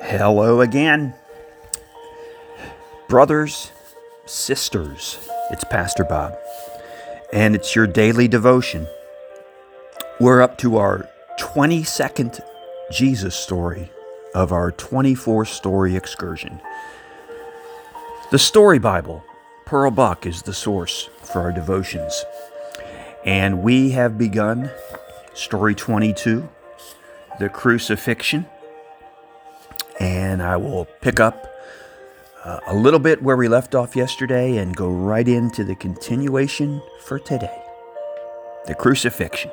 Hello again. Brothers, sisters, it's Pastor Bob, and it's your daily devotion. We're up to our 22nd Jesus story of our 24-story excursion. The Story Bible, Pearl Buck, is the source for our devotions. And we have begun story 22, the crucifixion. And I will pick up a little bit where we left off yesterday and go right into the continuation for today. The crucifixion.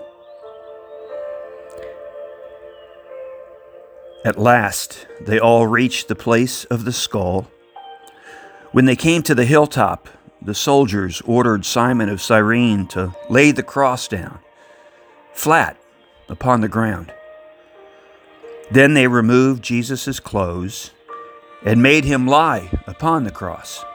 At last, they all reached the place of the skull. When they came to the hilltop, the soldiers ordered Simon of Cyrene to lay the cross down, flat upon the ground. Then they removed Jesus' clothes and made him lie upon the cross.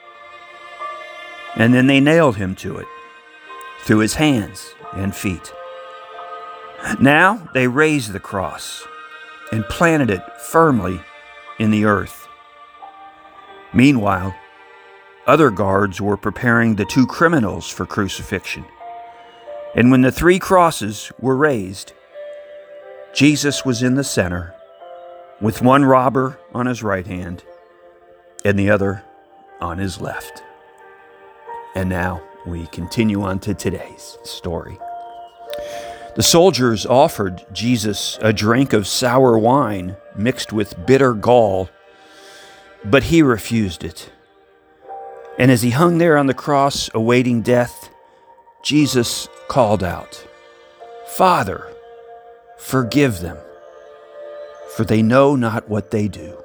And then they nailed him to it, through his hands and feet. Now they raised the cross and planted it firmly in the earth. Meanwhile, other guards were preparing the two criminals for crucifixion. And when the three crosses were raised, Jesus was in the center, with one robber on his right hand and the other on his left. And now we continue on to today's story. The soldiers offered Jesus a drink of sour wine mixed with bitter gall, but he refused it. And as he hung there on the cross awaiting death, Jesus called out, "Father, forgive them, for they know not what they do."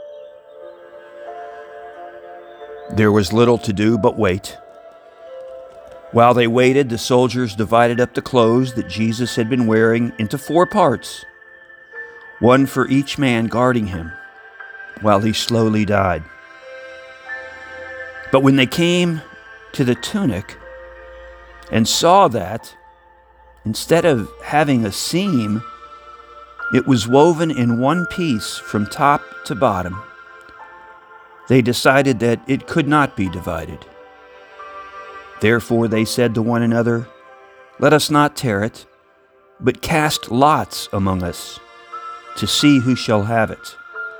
There was little to do but wait. While they waited, the soldiers divided up the clothes that Jesus had been wearing into 4 parts, one for each man guarding him, while he slowly died. But when they came to the tunic and saw that, instead of having a seam, it was woven in one piece from top to bottom, they decided that it could not be divided. Therefore they said to one another, "Let us not tear it, but cast lots among us to see who shall have it."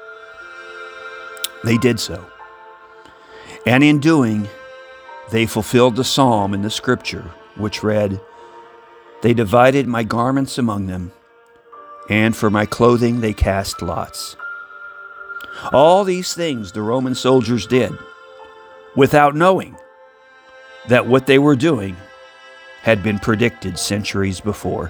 They did so. And in doing, they fulfilled the psalm in the scripture, which read, "They divided my garments among them, and for my clothing they cast lots." All these things the Roman soldiers did, without knowing that what they were doing had been predicted centuries before.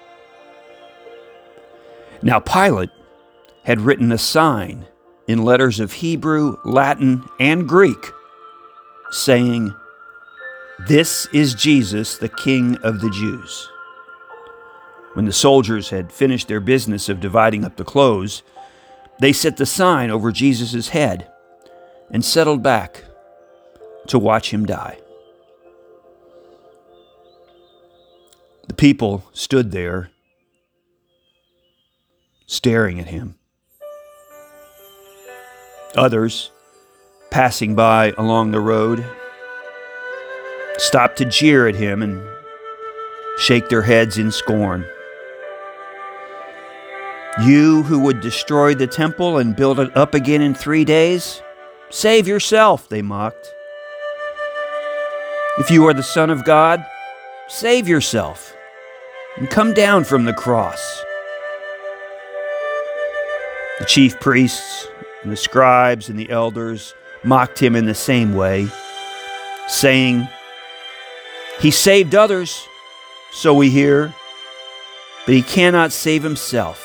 Now Pilate had written a sign in letters of Hebrew, Latin, and Greek, saying, "This is Jesus, the King of the Jews." When the soldiers had finished their business of dividing up the clothes, they set the sign over Jesus' head and settled back to watch him die. The people stood there, staring at him. Others, passing by along the road, stopped to jeer at him and shake their heads in scorn. "You who would destroy the temple and build it up again in 3 days, save yourself," they mocked. "If you are the Son of God, save yourself and come down from the cross." The chief priests and the scribes and the elders mocked him in the same way, saying, "He saved others, so we hear, but he cannot save himself.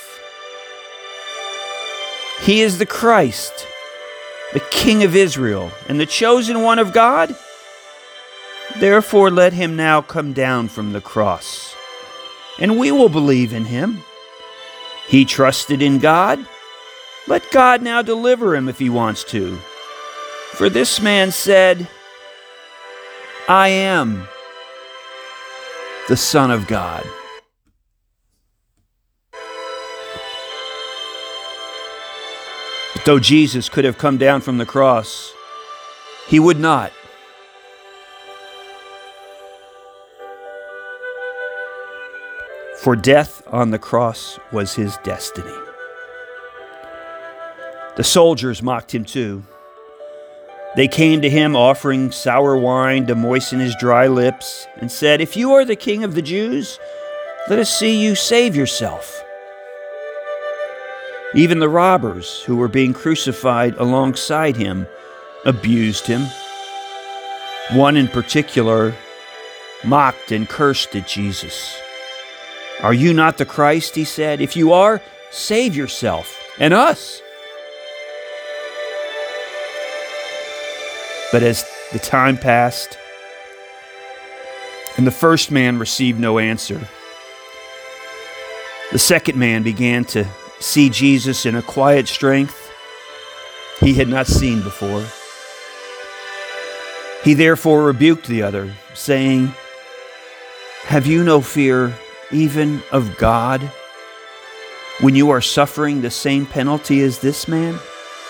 He is the Christ, the King of Israel, and the chosen one of God. Therefore let him now come down from the cross, and we will believe in him. He trusted in God. Let God now deliver him if he wants to. For this man said, 'I am the Son of God.'" Though Jesus could have come down from the cross, he would not. For death on the cross was his destiny. The soldiers mocked him too. They came to him offering sour wine to moisten his dry lips and said, "If you are the king of the Jews, let us see you save yourself." Even the robbers who were being crucified alongside him abused him. One in particular mocked and cursed at Jesus. "Are you not the Christ?" he said. "If you are, save yourself and us." But as the time passed, and the first man received no answer, the second man began to see Jesus in a quiet strength he had not seen before. He therefore rebuked the other, saying, "Have you no fear even of God, when you are suffering the same penalty as this man?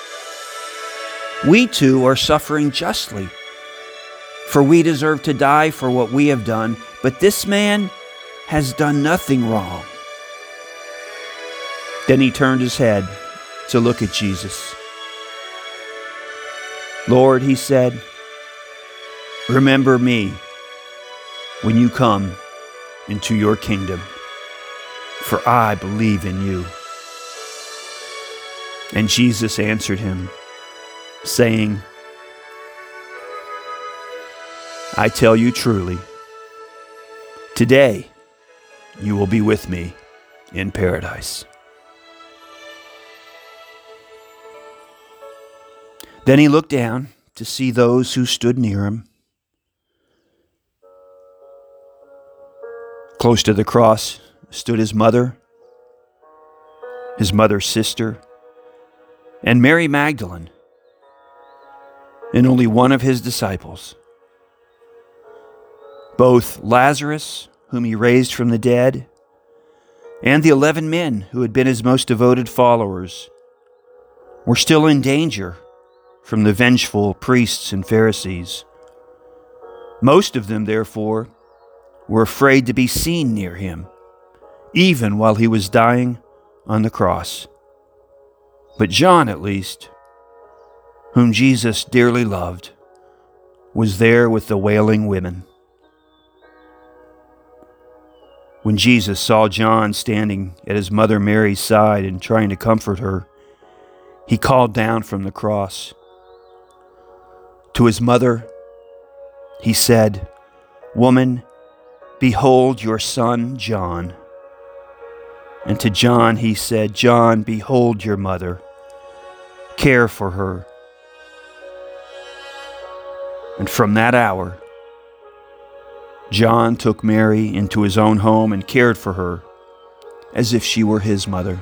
We too are suffering justly, for we deserve to die for what we have done, but this man has done nothing wrong." Then he turned his head to look at Jesus. "Lord," he said, "remember me when you come into your kingdom, for I believe in you." And Jesus answered him, saying, "I tell you truly, today you will be with me in paradise." Then he looked down to see those who stood near him. Close to the cross stood his mother's sister, and Mary Magdalene, and only one of his disciples. Both Lazarus, whom he raised from the dead, and the 11 men who had been his most devoted followers were still in danger from the vengeful priests and Pharisees. Most of them, therefore, were afraid to be seen near him, even while he was dying on the cross. But John, at least, whom Jesus dearly loved, was there with the wailing women. When Jesus saw John standing at his mother Mary's side and trying to comfort her, he called down from the cross. To his mother, he said, "Woman, behold your son John." And to John he said, "John, behold your mother. Care for her." And from that hour, John took Mary into his own home and cared for her as if she were his mother.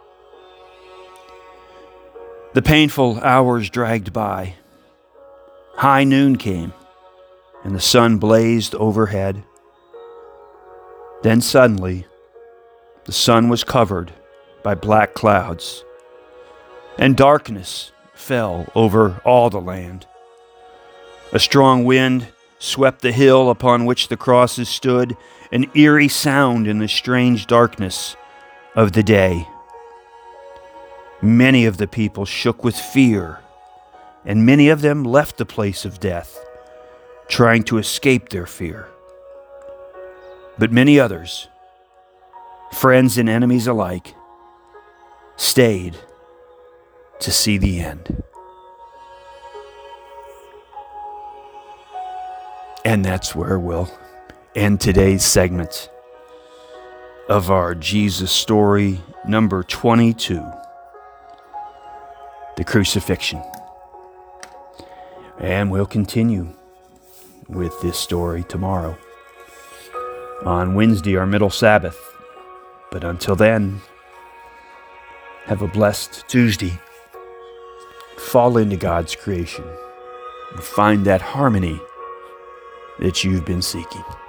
The painful hours dragged by. High noon came, and the sun blazed overhead. Then suddenly, the sun was covered by black clouds, and darkness fell over all the land. A strong wind swept the hill upon which the crosses stood, an eerie sound in the strange darkness of the day. Many of the people shook with fear, and many of them left the place of death, trying to escape their fear. But many others, friends and enemies alike, stayed to see the end. And that's where we'll end today's segment of our Jesus story number 22, the crucifixion. And we'll continue with this story tomorrow, on Wednesday, our middle Sabbath. But until then, have a blessed Tuesday. Fall into God's creation and find that harmony that you've been seeking.